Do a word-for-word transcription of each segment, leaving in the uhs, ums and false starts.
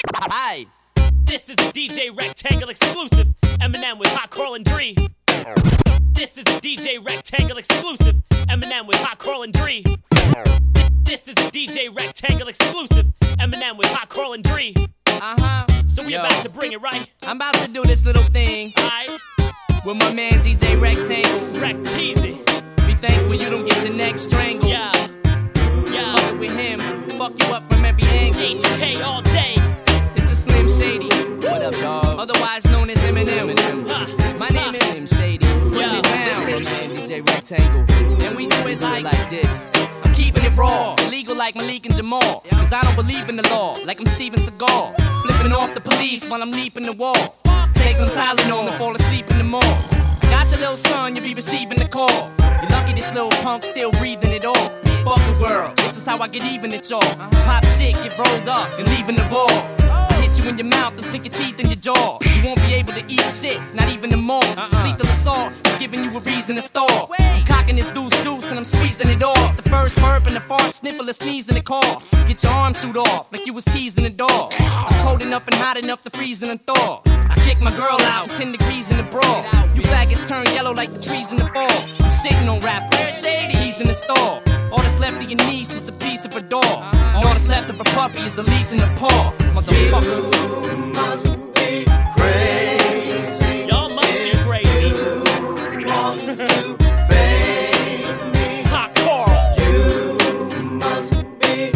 Hi. This is a D J Rectangle exclusive. Eminem with Hot Carl and Dre. This is a D J Rectangle exclusive. Eminem with Hot Carl and Dre. This is a D J Rectangle exclusive. Eminem with Hot Carl and Dre. Uh-huh. So we Yo. about to bring it right. I'm about to do this little thing. Alright. With my man D J Rectangle. Recteasy. Be thankful you don't get your neck strangled. Yeah. Yeah. Fuck it with him. Fuck you up from every angle. H K all day. It's a Slim Shady. What up, dog? Otherwise known as Eminem. Huh. My name huh. is Slim Shady. Putting yeah. it down. This is D J Rectangle. And we do it like, like this. I'm keeping it raw. Illegal like Malik and Jamal. Cause I don't believe in the law. Like I'm Steven Seagal. Flipping off the police while I'm leaping the wall. Take some Tylenol and fall asleep in the mall. I got your little son, you'll be receiving the call. You're lucky this little punk still breathing it all. Fuck the world, this is how I get even at y'all. Pop shit, get rolled up, and leaving the ball. I hit you in your mouth and sink your teeth in your jaw. You won't be able to eat shit, not even the more. This lethal assault is giving you a reason to stall. I'm cocking this deuce deuce and I'm squeezing it off. The first burp and the fart, sniffle, a sneeze and a cough. Get your arm chewed off like you was teasing a dog. I'm cold enough and hot enough to freeze and thaw. I kick my girl out, ten degrees in the brawl. You faggots turn yellow like the trees in the fall. You sitting on rappers, he's in the stall. All that's left of your niece is a piece of a dog. All that's left of a puppy is a leash in a paw. Motherfucker. You must be crazy. Y'all must be crazy. You want to fade me. Hot Carl. You must be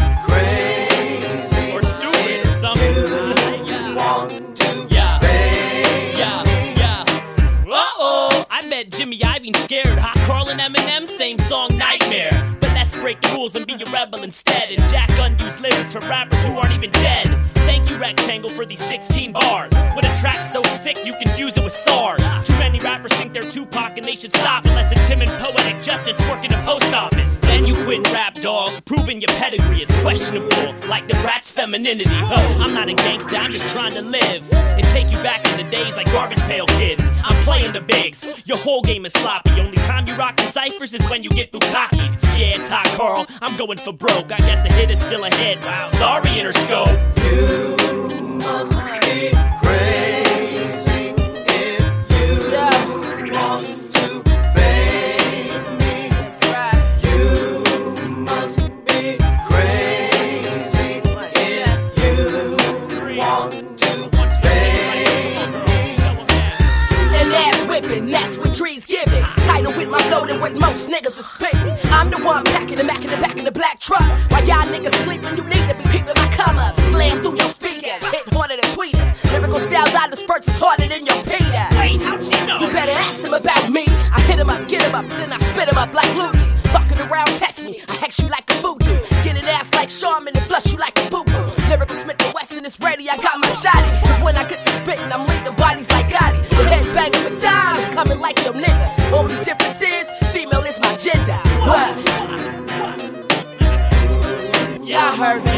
crazy. Or stupid or something. You yeah. want to yeah. fade yeah. me. Yeah. Uh-oh. I met Jimmy Iovine scared. Hot Carl and Eminem, same song, Nightmare. Let's break the rules and be a rebel instead. And Jack undoes lyrics for rappers who aren't even dead. Thank you, Rectangle, for these sixteen bars. With a track so sick you can use it with SARS. Too many rappers think they're Tupac and they should stop unless it's him and Poetic Justice working the post office. Then you quit rap, dog, proving your pedigree is questionable, like the rat's femininity. Huh, I'm not a gangster, I'm just trying to live and take you back in the days like Garbage Pail Kids. I'm playing the bigs, your whole game is sloppy. Only time you rockin' ciphers is when you get bukkakied. Yeah, it's Hot Carl, I'm going for broke. I guess a hit is still ahead. Wow. Sorry, Interscope. You must be crazy if you yeah. want to fade me. That's right. You must be crazy if you want to fade me. And ass whipping, that's what trees giving. Title with my flow than what most niggas are spitting. I'm the one packing the Mac in the back of the black truck. While y'all niggas sleeping, you need to be peeping my come up. Slam through your speakers, hit harder than tweeters. Lyrical styles I disperse is harder than your Peter. Wait, how'd she know? You better ask them about me. I hit him up, get him up, then I spit him up like loogies. Fucking around, test me, I hex you like a voodoo. Get an ass like Charmin and flush you like a boo-boo. Lyrical Smith and Wesson is ready, I got my shotty. Cause when I get to spitting, I'm leaving bodies like Gotti. The head banging with time is coming like your nigga. Only difference is, female is my gender. What? Yeah, I heard that.